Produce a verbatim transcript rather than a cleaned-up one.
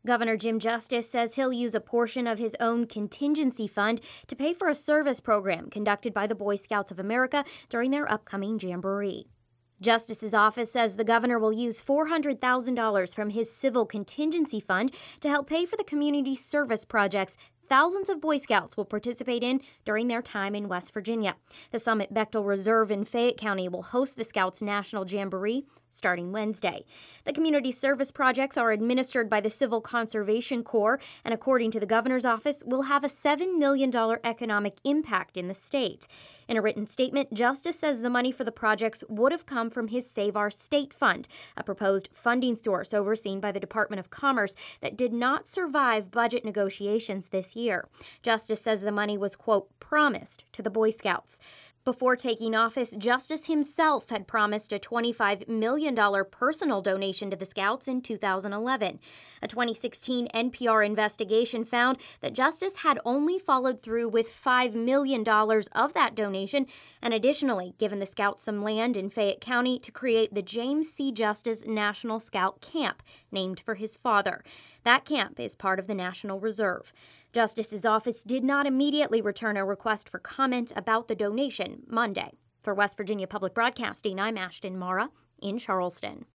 Governor Jim Justice says he'll use a portion of his own contingency fund to pay for a service program conducted by the Boy Scouts of America during their upcoming jamboree. Justice's office says the governor will use four hundred thousand dollars from his civil contingency fund to help pay for the community service projects thousands of Boy Scouts will participate in during their time in West Virginia. The Summit Bechtel Reserve in Fayette County will host the Scouts National Jamboree starting Wednesday. The community service projects are administered by the Civil Conservation Corps and, according to the governor's office, will have a seven million dollars economic impact in the state. In a written statement, Justice says the money for the projects would have come from his Save Our State Fund, a proposed funding source overseen by the Department of Commerce that did not survive budget negotiations this year. Justice says the money was, quote, promised to the Boy Scouts. Before taking office, Justice himself had promised a twenty-five million dollars personal donation to the Scouts in two thousand eleven. A twenty sixteen N P R investigation found that Justice had only followed through with five million dollars of that donation and additionally given the Scouts some land in Fayette County to create the James C. Justice National Scout Camp, named for his father. That camp is part of the National Reserve. Justice's office did not immediately return a request for comment about the donation Monday. For West Virginia Public Broadcasting, I'm Ashton Mara in Charleston.